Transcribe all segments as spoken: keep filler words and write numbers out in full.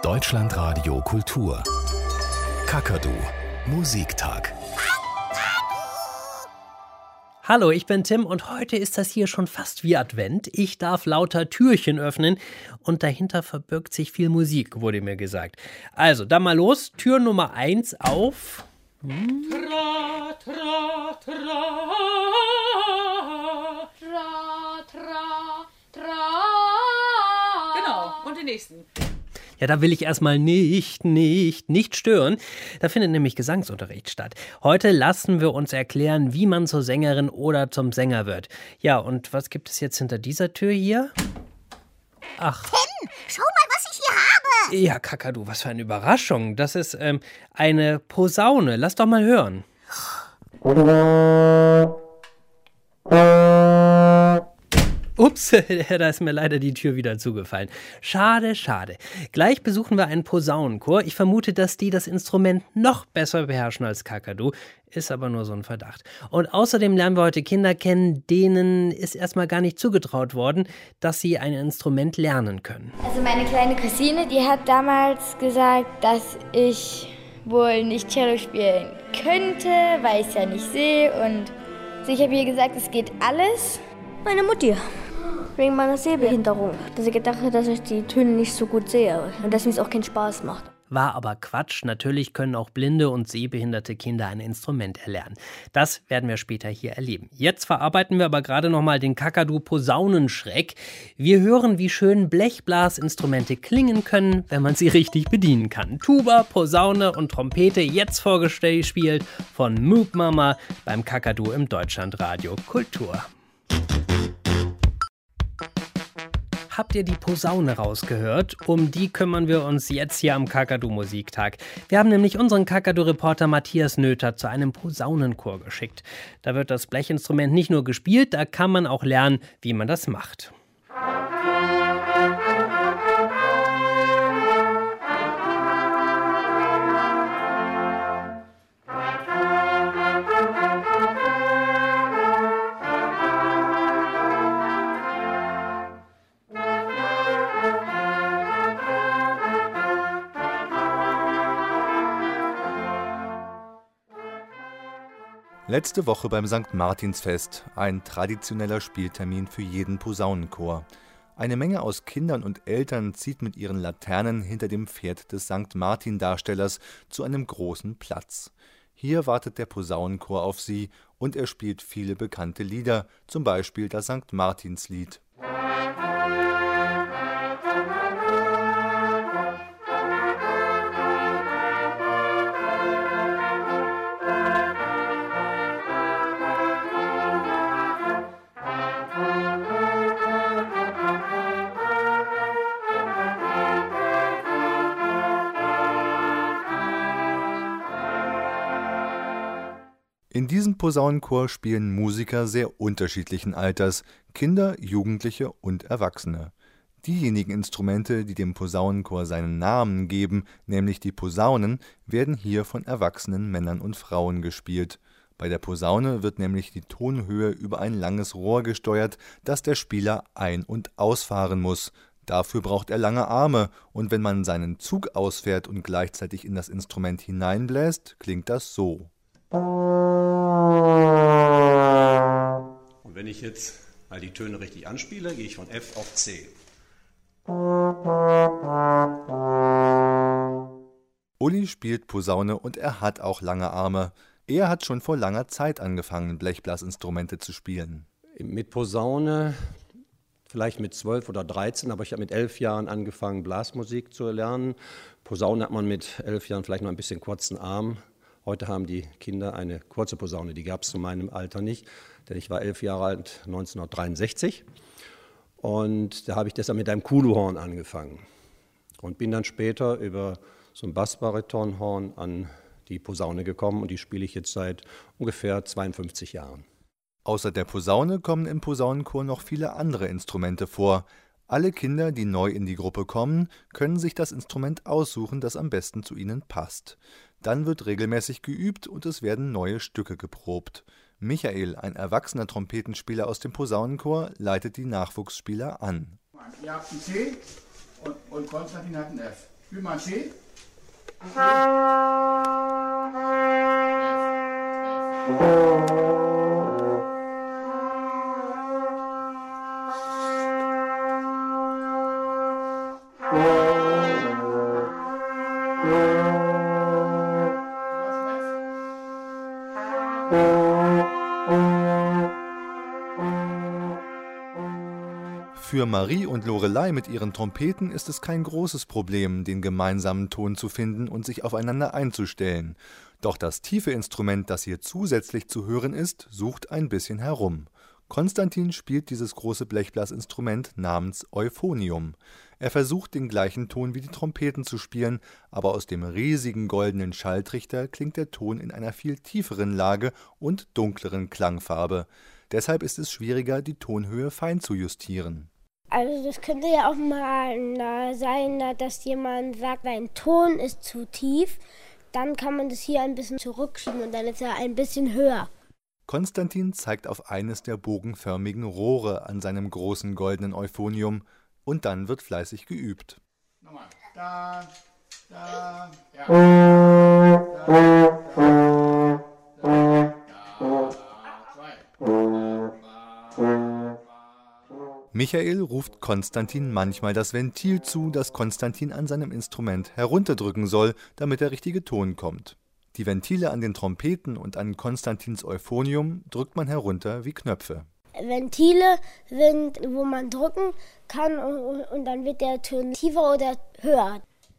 Deutschlandradio Kultur. Kakadu Musiktag. Hallo, ich bin Tim und heute ist das hier schon fast wie Advent. Ich darf lauter Türchen öffnen und dahinter verbirgt sich viel Musik, wurde mir gesagt. Also, dann mal los. Tür Nummer eins auf. Hm. Tra, tra, tra, tra, tra, tra. Genau, und den nächsten. Ja, da will ich erstmal nicht, nicht, nicht stören. Da findet nämlich Gesangsunterricht statt. Heute lassen wir uns erklären, wie man zur Sängerin oder zum Sänger wird. Ja, und was gibt es jetzt hinter dieser Tür hier? Ach. Tim, schau mal, was ich hier habe. Ja, Kakadu, was für eine Überraschung. Das ist ähm, eine Posaune. Lass doch mal hören. Ups, da ist mir leider die Tür wieder zugefallen. Schade, schade. Gleich besuchen wir einen Posaunenchor. Ich vermute, dass die das Instrument noch besser beherrschen als Kakadu. Ist aber nur so ein Verdacht. Und außerdem lernen wir heute Kinder kennen, denen ist erstmal gar nicht zugetraut worden, dass sie ein Instrument lernen können. Also meine kleine Cousine, die hat damals gesagt, dass ich wohl nicht Cello spielen könnte, weil ich es ja nicht sehe. Und ich habe ihr gesagt, es geht alles. Meine Mutti, wegen meiner Sehbehinderung, dass ich gedacht habe, dass ich die Töne nicht so gut sehe und dass mir es auch keinen Spaß macht. War aber Quatsch. Natürlich können auch blinde und sehbehinderte Kinder ein Instrument erlernen. Das werden wir später hier erleben. Jetzt verarbeiten wir aber gerade noch mal den Kakadu-Posaunenschreck. Wir hören, wie schön Blechblasinstrumente klingen können, wenn man sie richtig bedienen kann. Tuba, Posaune und Trompete, jetzt vorgespielt von Moop Mama beim Kakadu im Deutschlandradio Kultur. Habt ihr die Posaune rausgehört? Um die kümmern wir uns jetzt hier am Kakadu-Musiktag. Wir haben nämlich unseren Kakadu-Reporter Matthias Nöther zu einem Posaunenchor geschickt. Da wird das Blechinstrument nicht nur gespielt, da kann man auch lernen, wie man das macht. Letzte Woche beim Sankt Martinsfest, ein traditioneller Spieltermin für jeden Posaunenchor. Eine Menge aus Kindern und Eltern zieht mit ihren Laternen hinter dem Pferd des Sankt Martin-Darstellers zu einem großen Platz. Hier wartet der Posaunenchor auf sie und er spielt viele bekannte Lieder, zum Beispiel das Sankt Martinslied. In diesem Posaunenchor spielen Musiker sehr unterschiedlichen Alters, Kinder, Jugendliche und Erwachsene. Diejenigen Instrumente, die dem Posaunenchor seinen Namen geben, nämlich die Posaunen, werden hier von erwachsenen Männern und Frauen gespielt. Bei der Posaune wird nämlich die Tonhöhe über ein langes Rohr gesteuert, das der Spieler ein- und ausfahren muss. Dafür braucht er lange Arme, und wenn man seinen Zug ausfährt und gleichzeitig in das Instrument hineinbläst, klingt das so. Und wenn ich jetzt mal die Töne richtig anspiele, gehe ich von F auf C. Uli spielt Posaune und er hat auch lange Arme. Er hat schon vor langer Zeit angefangen, Blechblasinstrumente zu spielen. Mit Posaune vielleicht mit zwölf oder dreizehn, aber ich habe mit elf Jahren angefangen, Blasmusik zu lernen. Posaune hat man mit elf Jahren vielleicht noch ein bisschen kurzen Arm. Heute haben die Kinder eine kurze Posaune, die gab es zu meinem Alter nicht, denn ich war elf Jahre alt, neunzehnhundertdreiundsechzig. Und da habe ich deshalb mit einem Kuluhorn angefangen und bin dann später über so ein Bassbaritonhorn an die Posaune gekommen und die spiele ich jetzt seit ungefähr zweiundfünfzig Jahren. Außer der Posaune kommen im Posaunenchor noch viele andere Instrumente vor. Alle Kinder, die neu in die Gruppe kommen, können sich das Instrument aussuchen, das am besten zu ihnen passt. Dann wird regelmäßig geübt und es werden neue Stücke geprobt. Michael, ein erwachsener Trompetenspieler aus dem Posaunenchor, leitet die Nachwuchsspieler an. Ihr habt ein C und, und Konstantin hat ein F. Spiel mal C. Für Marie und Lorelei mit ihren Trompeten ist es kein großes Problem, den gemeinsamen Ton zu finden und sich aufeinander einzustellen. Doch das tiefe Instrument, das hier zusätzlich zu hören ist, sucht ein bisschen herum. Konstantin spielt dieses große Blechblasinstrument namens Euphonium. Er versucht, den gleichen Ton wie die Trompeten zu spielen, aber aus dem riesigen goldenen Schalltrichter klingt der Ton in einer viel tieferen Lage und dunkleren Klangfarbe. Deshalb ist es schwieriger, die Tonhöhe fein zu justieren. Also das könnte ja auch mal sein, dass jemand sagt, ein Ton ist zu tief. Dann kann man das hier ein bisschen zurückschieben und dann ist er ein bisschen höher. Konstantin zeigt auf eines der bogenförmigen Rohre an seinem großen goldenen Euphonium und dann wird fleißig geübt. Nochmal. Da, da, ja. Da, da, da, da, zwei. Michael ruft Konstantin manchmal das Ventil zu, das Konstantin an seinem Instrument herunterdrücken soll, damit der richtige Ton kommt. Die Ventile an den Trompeten und an Konstantins Euphonium drückt man herunter wie Knöpfe. Ventile sind, wo man drücken kann und, und dann wird der Ton tiefer oder höher.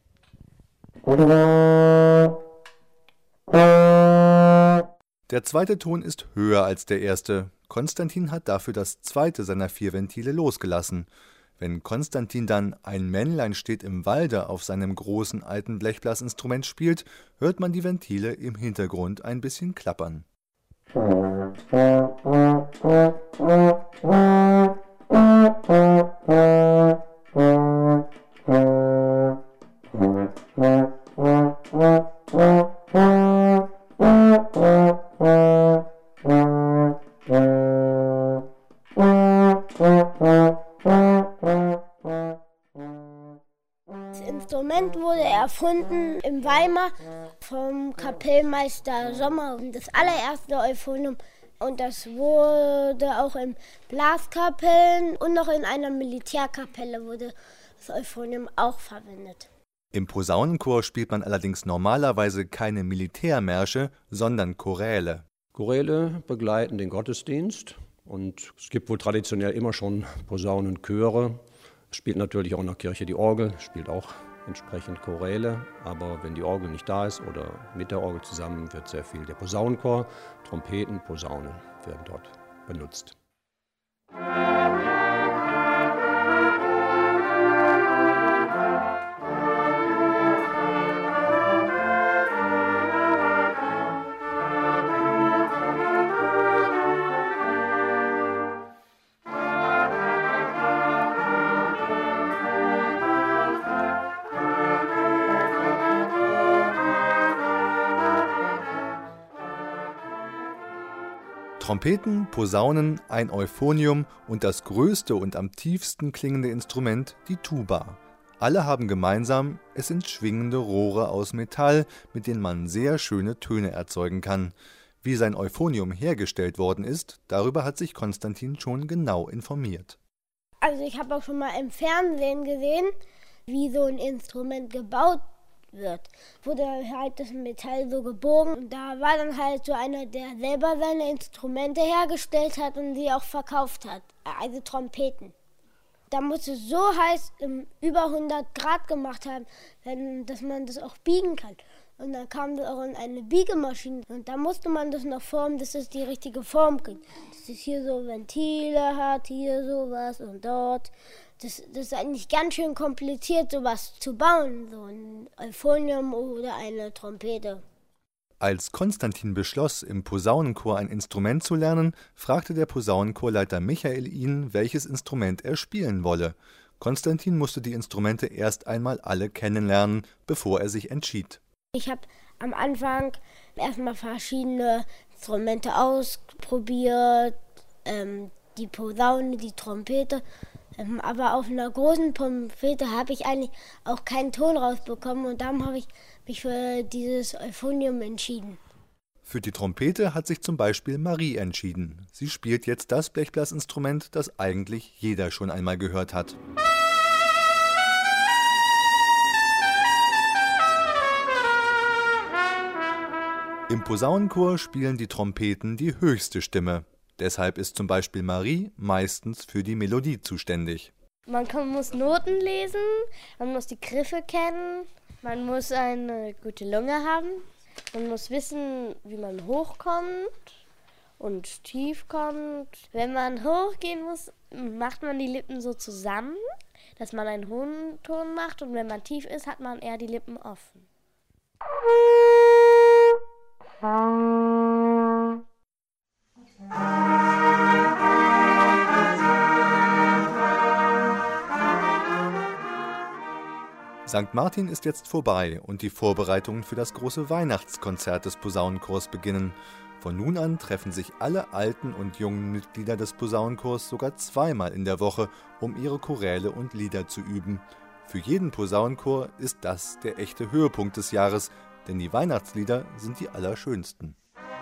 Der zweite Ton ist höher als der erste. Konstantin hat dafür das zweite seiner vier Ventile losgelassen. Wenn Konstantin dann »Ein Männlein steht im Walde« auf seinem großen alten Blechblasinstrument spielt, hört man die Ventile im Hintergrund ein bisschen klappern. Erfunden in Weimar vom Kapellmeister Sommer, das allererste Euphonium. Und das wurde auch in Blaskapellen und noch in einer Militärkapelle wurde das Euphonium auch verwendet. Im Posaunenchor spielt man allerdings normalerweise keine Militärmärsche, sondern Choräle. Choräle begleiten den Gottesdienst und es gibt wohl traditionell immer schon Posaunenchöre. Es spielt natürlich auch in der Kirche die Orgel, spielt auch entsprechend Choräle, aber wenn die Orgel nicht da ist oder mit der Orgel zusammen, wird sehr viel der Posaunenchor, Trompeten, Posaunen werden dort benutzt. Trompeten, Posaunen, ein Euphonium und das größte und am tiefsten klingende Instrument, die Tuba. Alle haben gemeinsam, es sind schwingende Rohre aus Metall, mit denen man sehr schöne Töne erzeugen kann. Wie sein Euphonium hergestellt worden ist, darüber hat sich Konstantin schon genau informiert. Also ich habe auch schon mal im Fernsehen gesehen, wie so ein Instrument gebaut wird. Wurde halt das Metall so gebogen und da war dann halt so einer, der selber seine Instrumente hergestellt hat und sie auch verkauft hat, also Trompeten. Da musste es so heiß um über hundert Grad gemacht haben, dass man das auch biegen kann. Und dann kam das auch in eine Biegemaschine und da musste man das noch formen, dass es die richtige Form kriegt. Dass es hier so Ventile hat, hier sowas und dort. Das, das ist eigentlich ganz schön kompliziert, sowas zu bauen, so ein Euphonium oder eine Trompete. Als Konstantin beschloss, im Posaunenchor ein Instrument zu lernen, fragte der Posaunenchorleiter Michael ihn, welches Instrument er spielen wolle. Konstantin musste die Instrumente erst einmal alle kennenlernen, bevor er sich entschied. Ich habe am Anfang erstmal verschiedene Instrumente ausprobiert, ähm, die Posaune, die Trompete. Ähm, aber auf einer großen Trompete habe ich eigentlich auch keinen Ton rausbekommen und darum habe ich mich für dieses Euphonium entschieden. Für die Trompete hat sich zum Beispiel Marie entschieden. Sie spielt jetzt das Blechblasinstrument, das eigentlich jeder schon einmal gehört hat. Im Posaunenchor spielen die Trompeten die höchste Stimme. Deshalb ist zum Beispiel Marie meistens für die Melodie zuständig. Man kann, muss Noten lesen, man muss die Griffe kennen, man muss eine gute Lunge haben, man muss wissen, wie man hochkommt und tief kommt. Wenn man hochgehen muss, macht man die Lippen so zusammen, dass man einen hohen Ton macht, und wenn man tief ist, hat man eher die Lippen offen. Sankt Martin ist jetzt vorbei und die Vorbereitungen für das große Weihnachtskonzert des Posaunenchors beginnen. Von nun an treffen sich alle alten und jungen Mitglieder des Posaunenchors sogar zweimal in der Woche, um ihre Choräle und Lieder zu üben. Für jeden Posaunenchor ist das der echte Höhepunkt des Jahres, denn die Weihnachtslieder sind die allerschönsten.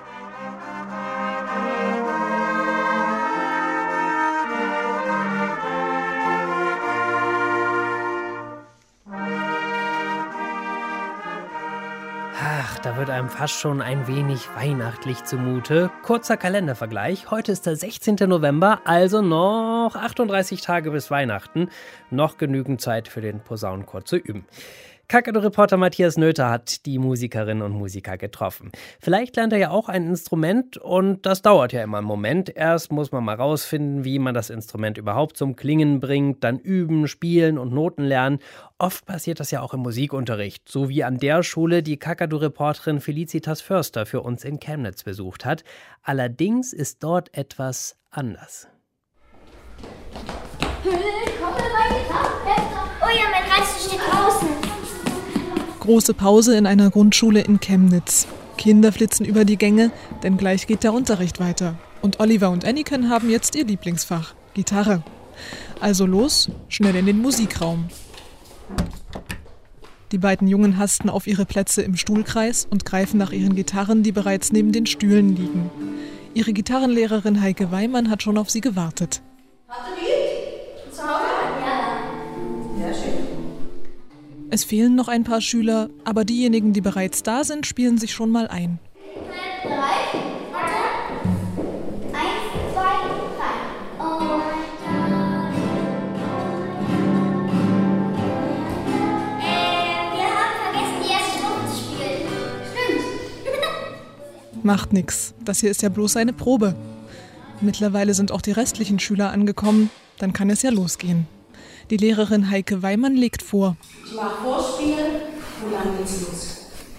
Ach, da wird einem fast schon ein wenig weihnachtlich zumute. Kurzer Kalendervergleich. Heute ist der sechzehnten November, also noch achtunddreißig Tage bis Weihnachten. Noch genügend Zeit für den Posaunenchor zu üben. Kakadu-Reporter Matthias Nöther hat die Musikerinnen und Musiker getroffen. Vielleicht lernt er ja auch ein Instrument, und das dauert ja immer einen Moment. Erst muss man mal rausfinden, wie man das Instrument überhaupt zum Klingen bringt, dann üben, spielen und Noten lernen. Oft passiert das ja auch im Musikunterricht, so wie an der Schule, die Kakadu-Reporterin Felicitas Förster für uns in Chemnitz besucht hat. Allerdings ist dort etwas anders. Oh ja, mein Reis steht draußen. Große Pause in einer Grundschule in Chemnitz. Kinder flitzen über die Gänge, denn gleich geht der Unterricht weiter. Und Oliver und Anniken haben jetzt ihr Lieblingsfach, Gitarre. Also los, schnell in den Musikraum. Die beiden Jungen hasten auf ihre Plätze im Stuhlkreis und greifen nach ihren Gitarren, die bereits neben den Stühlen liegen. Ihre Gitarrenlehrerin Heike Weimann hat schon auf sie gewartet. Hast du die? Zu Hause? Ja. Sehr schön. Es fehlen noch ein paar Schüler, aber diejenigen, die bereits da sind, spielen sich schon mal ein. Drei, warte. Eins, zwei, drei. Oh mein Gott. Äh, wir haben vergessen, die erste Strophe zu spielen. Stimmt. Macht nix, das hier ist ja bloß eine Probe. Mittlerweile sind auch die restlichen Schüler angekommen, dann kann es ja losgehen. Die Lehrerin Heike Weimann legt vor. Ich mache Vorspielen und dann geht's los.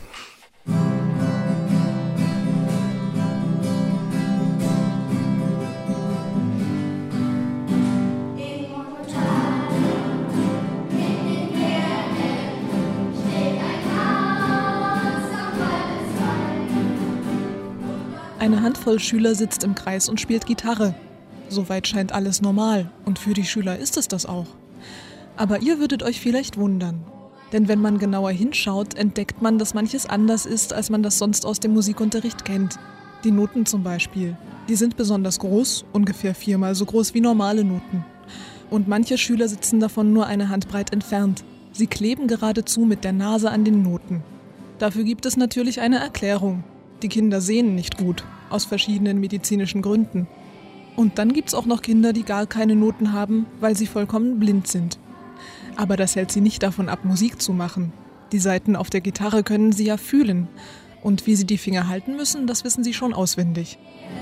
Eine Handvoll Schüler sitzt im Kreis und spielt Gitarre. Soweit scheint alles normal, und für die Schüler ist es das auch. Aber ihr würdet euch vielleicht wundern. Denn wenn man genauer hinschaut, entdeckt man, dass manches anders ist, als man das sonst aus dem Musikunterricht kennt. Die Noten zum Beispiel. Die sind besonders groß, ungefähr viermal so groß wie normale Noten. Und manche Schüler sitzen davon nur eine Handbreit entfernt. Sie kleben geradezu mit der Nase an den Noten. Dafür gibt es natürlich eine Erklärung. Die Kinder sehen nicht gut, aus verschiedenen medizinischen Gründen. Und dann gibt's auch noch Kinder, die gar keine Noten haben, weil sie vollkommen blind sind. Aber das hält sie nicht davon ab, Musik zu machen. Die Saiten auf der Gitarre können sie ja fühlen. Und wie sie die Finger halten müssen, das wissen sie schon auswendig.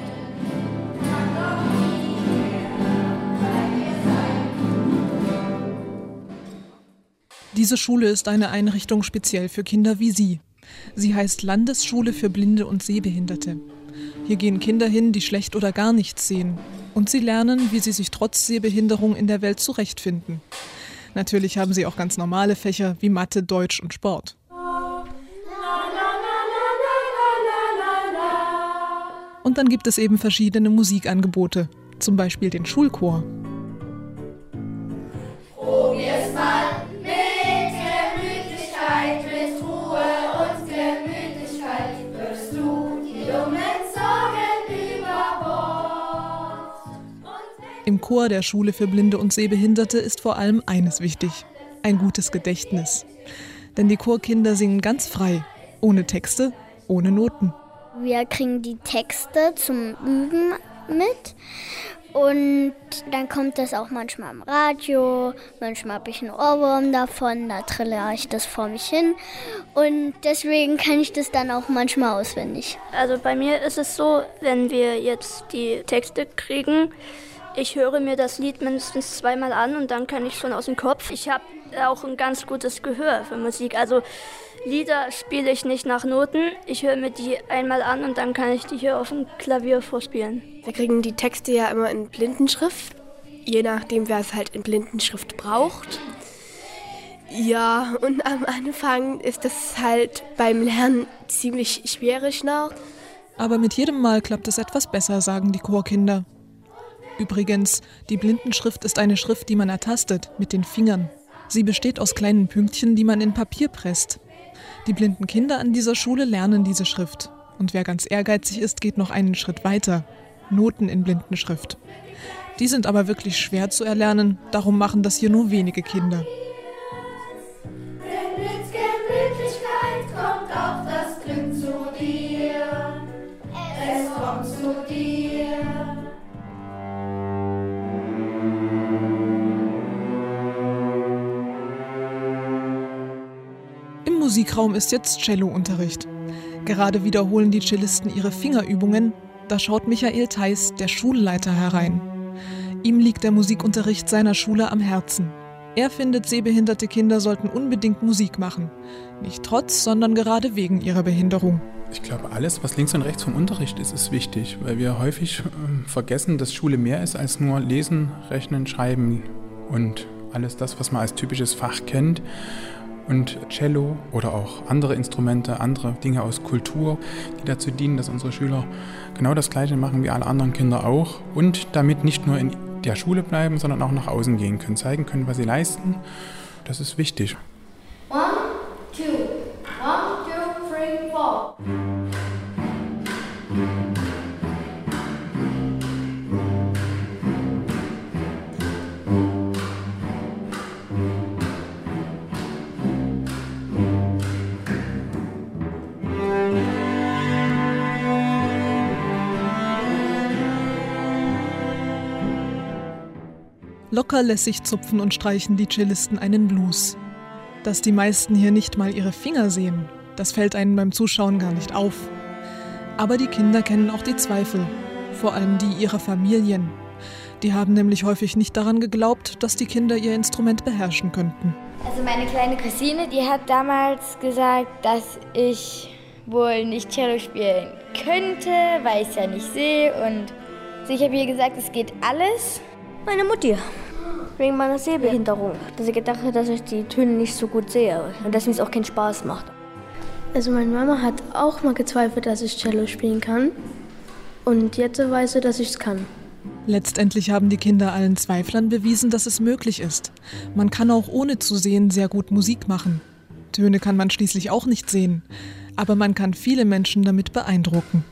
Diese Schule ist eine Einrichtung speziell für Kinder wie sie. Sie heißt Landesschule für Blinde und Sehbehinderte. Hier gehen Kinder hin, die schlecht oder gar nichts sehen. Und sie lernen, wie sie sich trotz Sehbehinderung in der Welt zurechtfinden. Natürlich haben sie auch ganz normale Fächer wie Mathe, Deutsch und Sport. Und dann gibt es eben verschiedene Musikangebote, zum Beispiel den Schulchor. dem Chor der Schule für Blinde und Sehbehinderte ist vor allem eines wichtig: ein gutes Gedächtnis. Denn die Chorkinder singen ganz frei, ohne Texte, ohne Noten. Wir kriegen die Texte zum Üben mit und dann kommt das auch manchmal im Radio, manchmal habe ich einen Ohrwurm davon, da trillere ich das vor mich hin und deswegen kann ich das dann auch manchmal auswendig. Also bei mir ist es so, wenn wir jetzt die Texte kriegen, ich höre mir das Lied mindestens zweimal an und dann kann ich schon aus dem Kopf. Ich habe auch ein ganz gutes Gehör für Musik. Also Lieder spiele ich nicht nach Noten. Ich höre mir die einmal an und dann kann ich die hier auf dem Klavier vorspielen. Wir kriegen die Texte ja immer in Blindenschrift, je nachdem, wer es halt in Blindenschrift braucht. Ja, und am Anfang ist das halt beim Lernen ziemlich schwierig noch. Aber mit jedem Mal klappt es etwas besser, sagen die Chorkinder. Übrigens, die Blindenschrift ist eine Schrift, die man ertastet, mit den Fingern. Sie besteht aus kleinen Pünktchen, die man in Papier presst. Die blinden Kinder an dieser Schule lernen diese Schrift. Und wer ganz ehrgeizig ist, geht noch einen Schritt weiter. Noten in Blindenschrift. Die sind aber wirklich schwer zu erlernen, darum machen das hier nur wenige Kinder. Denn mit Gemütlichkeit kommt auch das Glück zu dir. Es kommt zu dir. Im Musikraum ist jetzt Cellounterricht. Gerade wiederholen die Cellisten ihre Fingerübungen. Da schaut Michael Theis, der Schulleiter, herein. Ihm liegt der Musikunterricht seiner Schule am Herzen. Er findet, sehbehinderte Kinder sollten unbedingt Musik machen. Nicht trotz, sondern gerade wegen ihrer Behinderung. Ich glaube, alles, was links und rechts vom Unterricht ist, ist wichtig, weil wir häufig äh, vergessen, dass Schule mehr ist als nur Lesen, Rechnen, Schreiben und alles das, was man als typisches Fach kennt. Und Cello oder auch andere Instrumente, andere Dinge aus Kultur, die dazu dienen, dass unsere Schüler genau das Gleiche machen wie alle anderen Kinder auch und damit nicht nur in der Schule bleiben, sondern auch nach außen gehen können, zeigen können, was sie leisten. Das ist wichtig. One, two, one, two, three, four. Locker lässig zupfen und streichen die Cellisten einen Blues. Dass die meisten hier nicht mal ihre Finger sehen, das fällt einem beim Zuschauen gar nicht auf. Aber die Kinder kennen auch die Zweifel, vor allem die ihrer Familien. Die haben nämlich häufig nicht daran geglaubt, dass die Kinder ihr Instrument beherrschen könnten. Also meine kleine Cousine, die hat damals gesagt, dass ich wohl nicht Cello spielen könnte, weil ich es ja nicht sehe. Und ich habe ihr gesagt, es geht alles. Meine Mutti, wegen meiner Sehbehinderung. Dass ich gedacht habe, dass ich die Töne nicht so gut sehe und dass mir es auch keinen Spaß macht. Also meine Mama hat auch mal gezweifelt, dass ich Cello spielen kann. Und jetzt weiß sie, dass ich es kann. Letztendlich haben die Kinder allen Zweiflern bewiesen, dass es möglich ist. Man kann auch ohne zu sehen sehr gut Musik machen. Töne kann man schließlich auch nicht sehen. Aber man kann viele Menschen damit beeindrucken.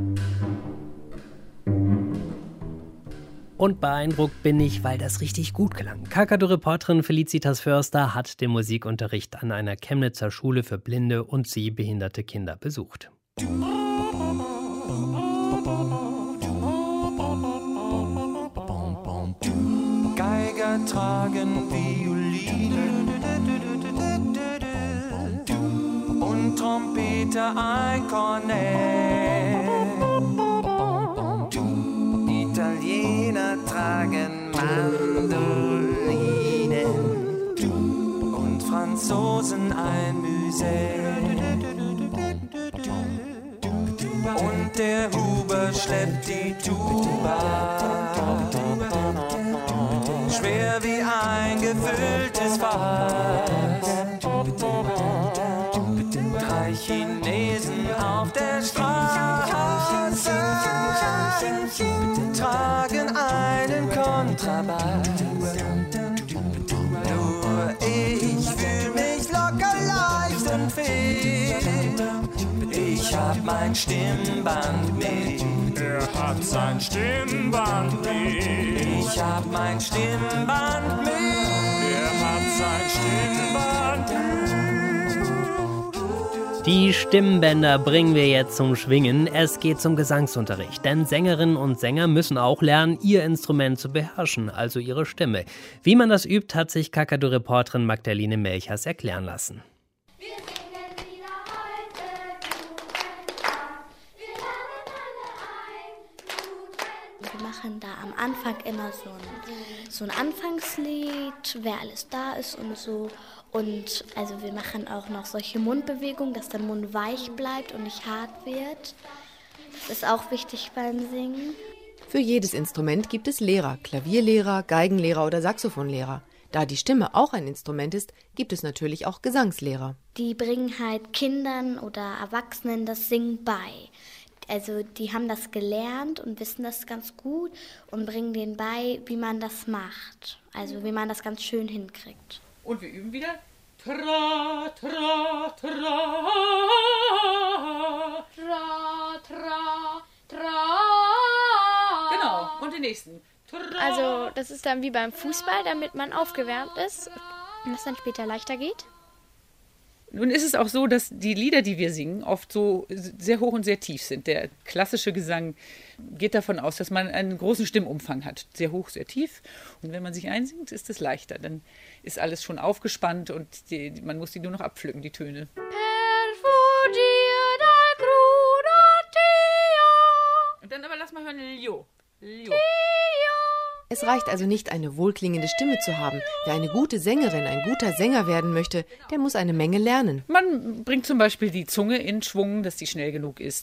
Und beeindruckt bin ich, weil das richtig gut klang. Kakadu-Reporterin Felicitas Förster hat den Musikunterricht an einer Chemnitzer Schule für blinde und sehbehinderte Kinder besucht. Geiger tragen Violinen und Trompeter ein Kornett. Italiener tragen Mandolinen und Franzosen ein Musette. Und der Huber schleppt die Tuba, schwer wie ein gefülltes Fass. Drei Chinesen auf der Straße tragen einen Kontrabass. Nur ich fühl mich locker, leicht und fit. Ich hab mein Stimmband mit. Er hat sein Stimmband mit. Ich hab mein Stimmband mit. Er hat sein Stimmband mit. Die Stimmbänder bringen wir jetzt zum Schwingen. Es geht zum Gesangsunterricht. Denn Sängerinnen und Sänger müssen auch lernen, ihr Instrument zu beherrschen, also ihre Stimme. Wie man das übt, hat sich Kakadu-Reporterin Magdalene Melchers erklären lassen. Wir machen da am Anfang immer so ein, so ein Anfangslied, wer alles da ist und so. Und also wir machen auch noch solche Mundbewegungen, dass der Mund weich bleibt und nicht hart wird. Das ist auch wichtig beim Singen. Für jedes Instrument gibt es Lehrer, Klavierlehrer, Geigenlehrer oder Saxophonlehrer. Da die Stimme auch ein Instrument ist, gibt es natürlich auch Gesangslehrer. Die bringen halt Kindern oder Erwachsenen das Singen bei. Also die haben das gelernt und wissen das ganz gut und bringen denen bei, wie man das macht. Also wie man das ganz schön hinkriegt. Und wir üben wieder. Tra, tra, tra. Tra, tra, tra. Genau, und den nächsten. Tra. Also das ist dann wie beim Fußball, damit man aufgewärmt ist und es dann später leichter geht. Nun ist es auch so, dass die Lieder, die wir singen, oft so sehr hoch und sehr tief sind. Der klassische Gesang geht davon aus, dass man einen großen Stimmumfang hat. Sehr hoch, sehr tief. Und wenn man sich einsingt, ist es leichter. Dann ist alles schon aufgespannt und die, man muss die nur noch abpflücken, die Töne. Und dann aber lass mal hören, Lio. Lio. Es reicht also nicht, eine wohlklingende Stimme zu haben. Wer eine gute Sängerin, ein guter Sänger werden möchte, der muss eine Menge lernen. Man bringt zum Beispiel die Zunge in Schwung, dass die schnell genug ist.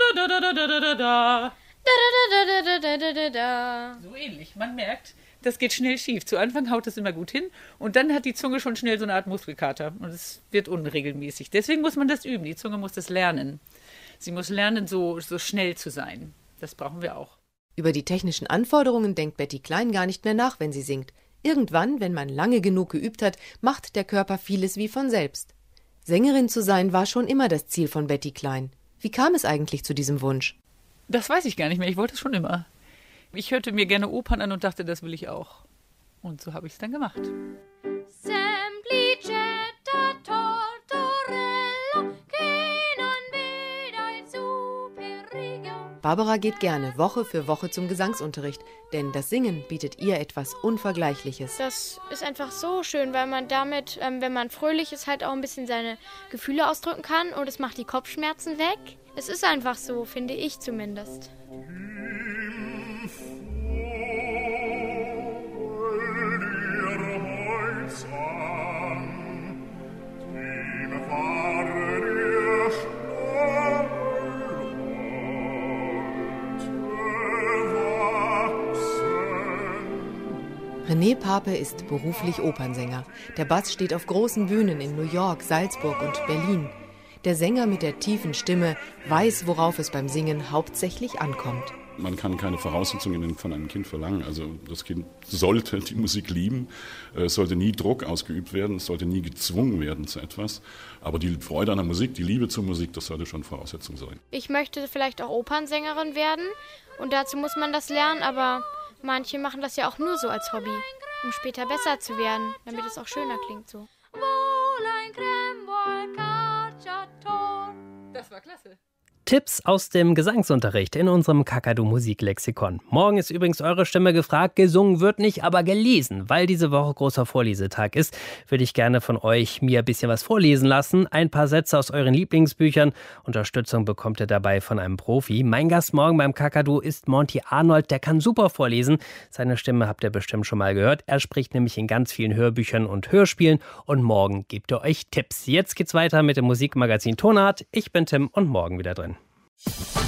So ähnlich. Man merkt, das geht schnell schief. Zu Anfang haut es immer gut hin und dann hat die Zunge schon schnell so eine Art Muskelkater und es wird unregelmäßig. Deswegen muss man das üben. Die Zunge muss das lernen. Sie muss lernen, so, so schnell zu sein. Das brauchen wir auch. Über die technischen Anforderungen denkt Betty Klein gar nicht mehr nach, wenn sie singt. Irgendwann, wenn man lange genug geübt hat, macht der Körper vieles wie von selbst. Sängerin zu sein war schon immer das Ziel von Betty Klein. Wie kam es eigentlich zu diesem Wunsch? Das weiß ich gar nicht mehr. Ich wollte es schon immer. Ich hörte mir gerne Opern an und dachte, das will ich auch. Und so habe ich es dann gemacht. Barbara geht gerne Woche für Woche zum Gesangsunterricht, denn das Singen bietet ihr etwas Unvergleichliches. Das ist einfach so schön, weil man damit, ähm, wenn man fröhlich ist, halt auch ein bisschen seine Gefühle ausdrücken kann und es macht die Kopfschmerzen weg. Es ist einfach so, finde ich zumindest. René Pape ist beruflich Opernsänger. Der Bass steht auf großen Bühnen in New York, Salzburg und Berlin. Der Sänger mit der tiefen Stimme weiß, worauf es beim Singen hauptsächlich ankommt. Man kann keine Voraussetzungen von einem Kind verlangen. Also das Kind sollte die Musik lieben, es sollte nie Druck ausgeübt werden, es sollte nie gezwungen werden zu etwas. Aber die Freude an der Musik, die Liebe zur Musik, das sollte schon Voraussetzung sein. Ich möchte vielleicht auch Opernsängerin werden und dazu muss man das lernen, aber manche machen das ja auch nur so als Hobby, um später besser zu werden, damit es auch schöner klingt so. Das war klasse. Tipps aus dem Gesangsunterricht in unserem Kakadu-Musiklexikon. Morgen ist übrigens eure Stimme gefragt. Gesungen wird nicht, aber gelesen. Weil diese Woche großer Vorlesetag ist, würde ich gerne von euch mir ein bisschen was vorlesen lassen. Ein paar Sätze aus euren Lieblingsbüchern. Unterstützung bekommt ihr dabei von einem Profi. Mein Gast morgen beim Kakadu ist Monty Arnold. Der kann super vorlesen. Seine Stimme habt ihr bestimmt schon mal gehört. Er spricht nämlich in ganz vielen Hörbüchern und Hörspielen. Und morgen gibt er euch Tipps. Jetzt geht's weiter mit dem Musikmagazin Tonart. Ich bin Tim und morgen wieder drin.